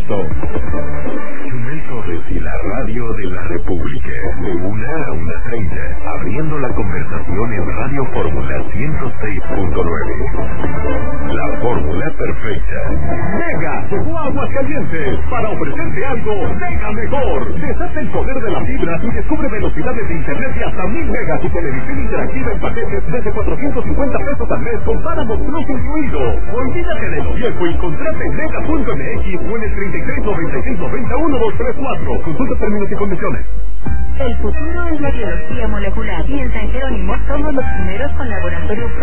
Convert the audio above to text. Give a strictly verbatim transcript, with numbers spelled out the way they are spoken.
agosto. Chumel Torres y la radio de la República, de una a una treinta, abriendo la conversación en Radio Fórmula ciento seis punto nueve. La fórmula perfecta. Mega llegó a Aguascalientes para ofrecerte algo mega mejor. Deshace el poder de la fibra y descubre velocidades de internet de hasta mil megas y televisión interactiva en paquetes desde cuatrocientos cincuenta pesos al mes con Paramount Plus incluido. Olvídate de lo viejo y contrata en mega punto m x o en el treinta y tres noventa y seis noventa uno dos tres cuatro. Consulta términos y condiciones. El futuro es la biología molecular y en San Jerónimo somos los primeros con laboratorios